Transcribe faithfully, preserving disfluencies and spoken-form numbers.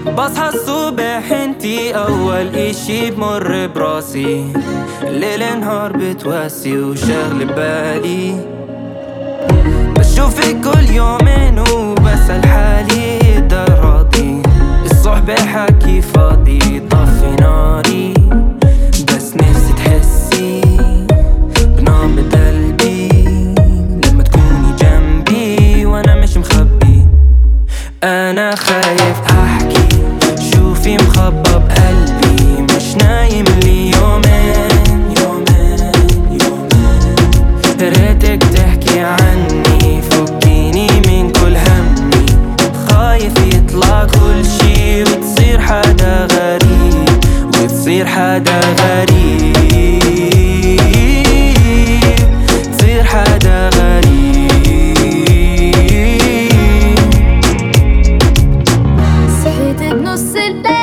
بصحى الصبح انتي اول اشي بمر براسي، ليل نهار بتواسي وشغل بالي. بشوفك كل يومين وبسأل حالي ده راضي، الصحبة حكي فاضي طفي ناري. بس نفسي تحسي بنبض قلبي لما تكوني جنبي وانا مش مخبي. انا خايف احكي شوفي مخبى بقلبي، مش نايم لي يومين يومين يومين. ريتك تحكي عني فكيني من كل همي، خايف يطلع كل شي وتصير حدا غريب وتصير حدا غريب تصير حدا غريب. صحيت بنص الليل